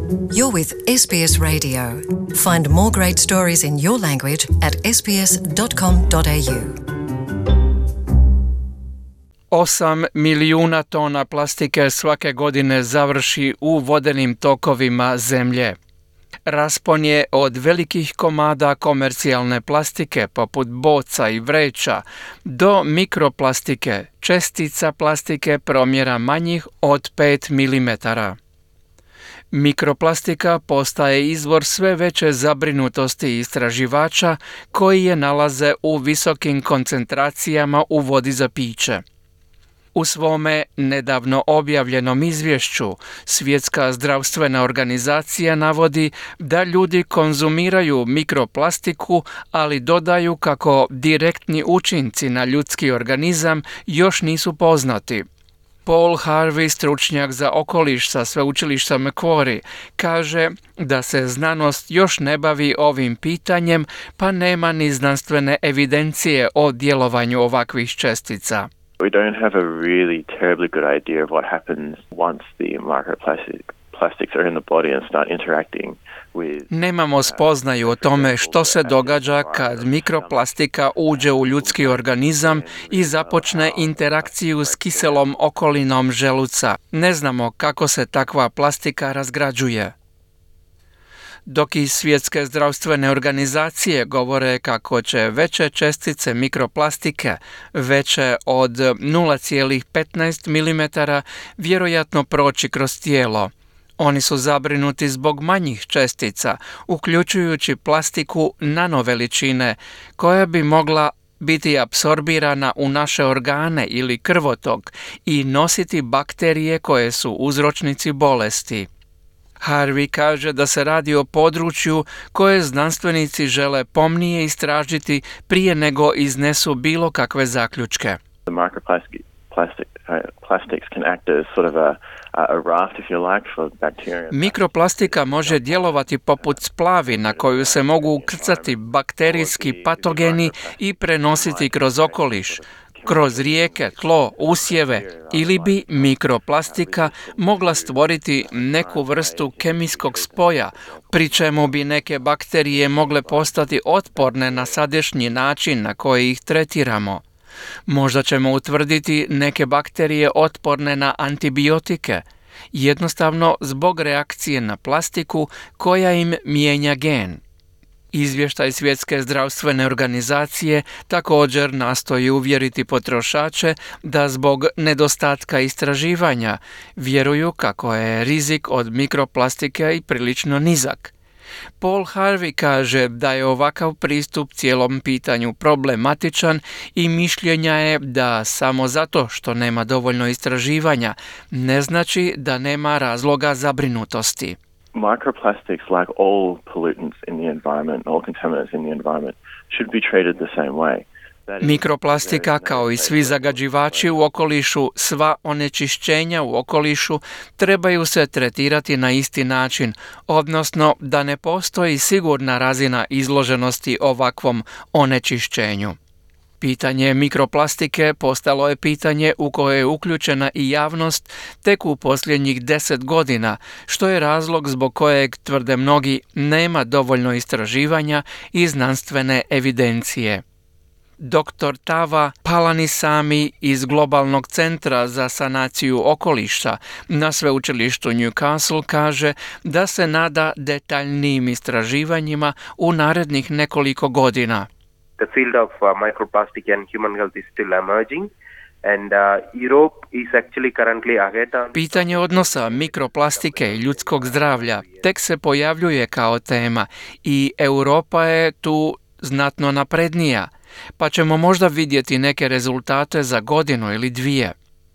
You're with SBS Radio. Find more great stories in your language at sbs.com.au. 8 milijuna tona plastike svake godine završi u vodenim tokovima zemlje. Raspon je od velikih komada komercijalne plastike poput boca i vreća do mikroplastike, čestica plastike promjera manjih od 5 mm. Mikroplastika postaje izvor sve veće zabrinutosti istraživača koji je nalaze u visokim koncentracijama u vodi za piće. U svome nedavno objavljenom izvješću Svjetska zdravstvena organizacija navodi da ljudi konzumiraju mikroplastiku, ali dodaju kako direktni učinci na ljudski organizam još nisu poznati. Paul Harvey, stručnjak za okoliš sa sveučilišta Macquarie, kaže da se znanost još ne bavi ovim pitanjem, pa nema ni znanstvene evidencije o djelovanju ovakvih čestica. We don't have a really terribly good idea of what happens once the microplastics are in the body and start interacting with. Nemamo spoznaju o tome što se događa kad mikroplastika uđe u ljudski organizam i započne interakciju s kiselom okolinom želuca. Ne znamo kako se takva plastika razgrađuje. Dok i Svjetske zdravstvene organizacije govore kako će veće čestice mikroplastike, veće od 0,15 mm, vjerojatno proći kroz tijelo. Oni su zabrinuti zbog manjih čestica, uključujući plastiku nanoveličine, koja bi mogla biti apsorbirana u naše organe ili krvotok i nositi bakterije koje su uzročnici bolesti. Harvey kaže da se radi o području koje znanstvenici žele pomnije istražiti prije nego iznesu bilo kakve zaključke. The plastics can act as sort of a raft, if you like, for bacteria. Mikroplastika može djelovati poput splavi na koju se mogu ukrcati bakterijski patogeni i prenositi kroz okoliš, kroz rijeke, tlo, usjeve, ili bi mikroplastika mogla stvoriti neku vrstu kemijskog spoja, pri čemu bi neke bakterije mogle postati otporne na sadašnji način na koji ih tretiramo. Možda ćemo utvrditi neke bakterije otporne na antibiotike, jednostavno zbog reakcije na plastiku koja im mijenja gen. Izvještaj Svjetske zdravstvene organizacije također nastoji uvjeriti potrošače da zbog nedostatka istraživanja vjeruju kako je rizik od mikroplastike i prilično nizak. Paul Harvey kaže da je ovakav pristup cijelom pitanju problematičan i mišljenja je da samo zato što nema dovoljno istraživanja ne znači da nema razloga zabrinutosti. Microplastics, like all pollutants in the environment, all contaminants in the environment, should be treated the same way. Mikroplastika, kao i svi zagađivači u okolišu, sva onečišćenja u okolišu trebaju se tretirati na isti način, odnosno da ne postoji sigurna razina izloženosti ovakvom onečišćenju. Pitanje mikroplastike postalo je pitanje u koje je uključena i javnost tek u posljednjih 10 godina, što je razlog zbog kojeg, tvrde mnogi, nema dovoljno istraživanja i znanstvene evidencije. Dr. Tava Palanisamy iz Globalnog centra za sanaciju okoliša na sveučilištu Newcastle kaže da se nada detaljnijim istraživanjima u narednih nekoliko godina. The field of microplastic and human health is still emerging. And Europe is actually currently ahead on... Pitanje odnosa mikroplastike i ljudskog zdravlja tek se pojavljuje kao tema i Europa je tu znatno naprednija, pa ćemo možda vidjeti neke rezultate za godinu ili dvije.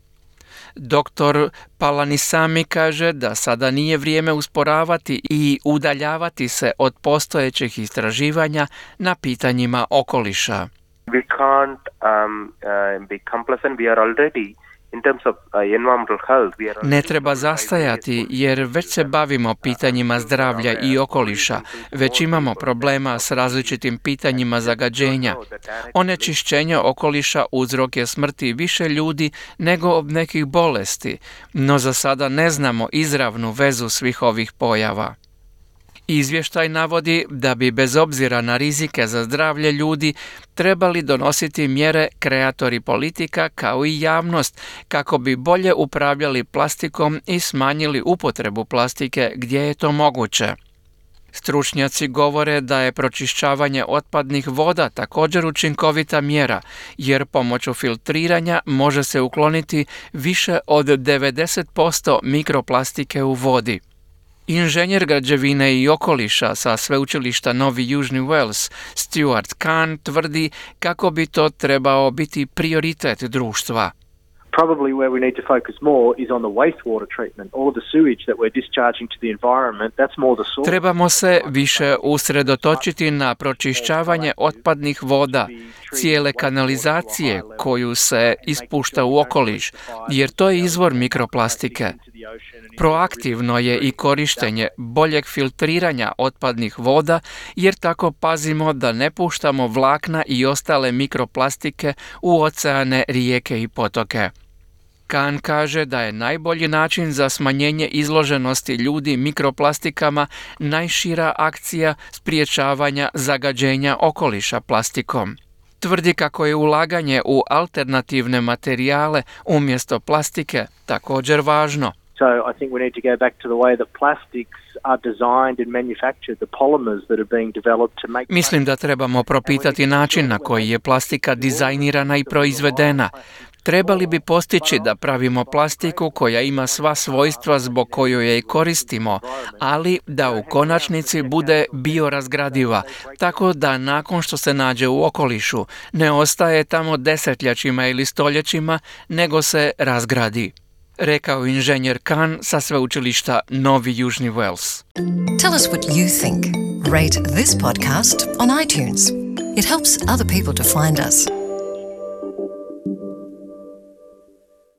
Dr. Palanisamy kaže da sada nije vrijeme usporavati i udaljavati se od postojećih istraživanja na pitanjima okoliša. We can't be complacent. We are already In terms of environmental health, we are Ne treba zastajati jer već se bavimo pitanjima zdravlja i okoliša, već imamo problema s različitim pitanjima zagađenja. Onečišćenje okoliša uzrok je smrti više ljudi nego od nekih bolesti, no za sada ne znamo izravnu vezu svih ovih pojava. Izvještaj navodi da bi bez obzira na rizike za zdravlje ljudi trebali donositi mjere kreatori politika kao i javnost kako bi bolje upravljali plastikom i smanjili upotrebu plastike gdje je to moguće. Stručnjaci govore da je pročišćavanje otpadnih voda također učinkovita mjera, jer pomoću filtriranja može se ukloniti više od 90% mikroplastike u vodi. Inženjer građevine i okoliša sa sveučilišta Novi Južni Wales, Stuart Kahn, tvrdi kako bi to trebao biti prioritet društva. Probably where we need to focus more is on the wastewater treatment, all the sewage that we're discharging to the environment. That's more the source. Trebamo se više usredotočiti na pročišćavanje otpadnih voda, cijele kanalizacije koju se ispušta u okoliš, jer to je izvor mikroplastike. Proaktivno je i korištenje boljeg filtriranja otpadnih voda, jer tako pazimo da ne puštamo vlakna i ostale mikroplastike u oceane, rijeke i potoke. Kahn kaže da je najbolji način za smanjenje izloženosti ljudi mikroplastikama najšira akcija sprječavanja zagađenja okoliša plastikom. Tvrdi kako je ulaganje u alternativne materijale umjesto plastike također važno. So I think we need to go back to the way that plastics are designed and manufactured, the polymers that are being developed to make. Mislim da trebamo propitati način na koji je plastika dizajnirana i proizvedena. Trebali bi postići da pravimo plastiku koja ima sva svojstva zbog koju je i koristimo, ali da u konačnici bude biorazgradiva, tako da nakon što se nađe u okolišu ne ostaje tamo desetljećima ili stoljećima, nego se razgradi. Rekao inženjer Kahn sa sveučilišta Novi Južni Wales. Tell us what you think. Rate this podcast on iTunes. It helps other people to find us.